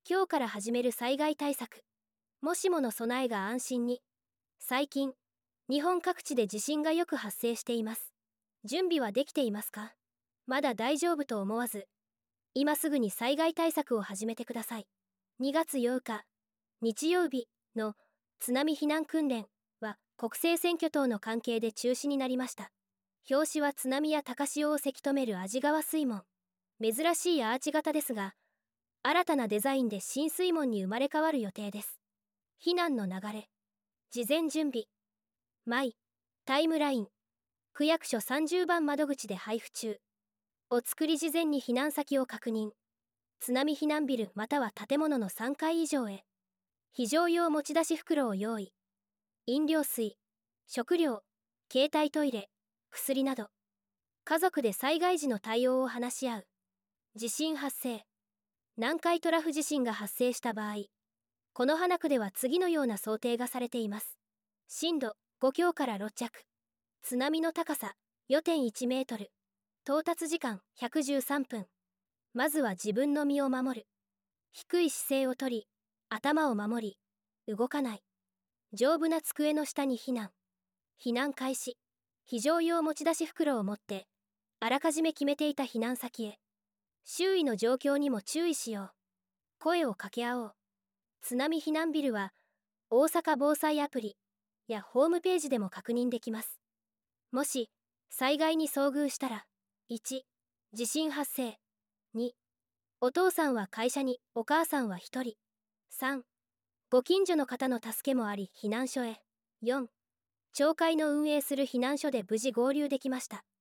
今日から始める災害対策。もしもの備えが安心に。最近、日本各地で地震がよく発生しています。準備はできていますか？まだ大丈夫と思わず、今すぐに災害対策を始めてください。2月8日、日曜日の津波避難訓練は国政選挙等の関係で中止になりました。表紙は津波や高潮をせき止める安治川水門。珍しいアーチ型ですが、新たなデザインで新水門に生まれ変わる予定です。避難の流れ。事前準備。マイ、タイムライン。区役所30番窓口で配布中。お作り事前に避難先を確認。津波避難ビルまたは建物の3階以上へ。非常用持ち出し袋を用意。飲料水、食料、携帯トイレ、薬など。家族で災害時の対応を話し合う。地震発生。南海トラフ地震が発生した場合、此花区では次のような想定がされています。震度5強から6弱。津波の高さ 4.1 メートル。到達時間113分。まずは自分の身を守る。低い姿勢をとり、頭を守り、動かない。丈夫な机の下に避難。避難開始。非常用持ち出し袋を持って、あらかじめ決めていた避難先へ。周囲の状況にも注意しよう。声を掛け合おう。津波避難ビルは、大阪防災アプリやホームページでも確認できます。もし、災害に遭遇したら、1、地震発生。2、お父さんは会社に、お母さんは一人。3、ご近所の方の助けもあり避難所へ。4、町会の運営する避難所で無事合流できました。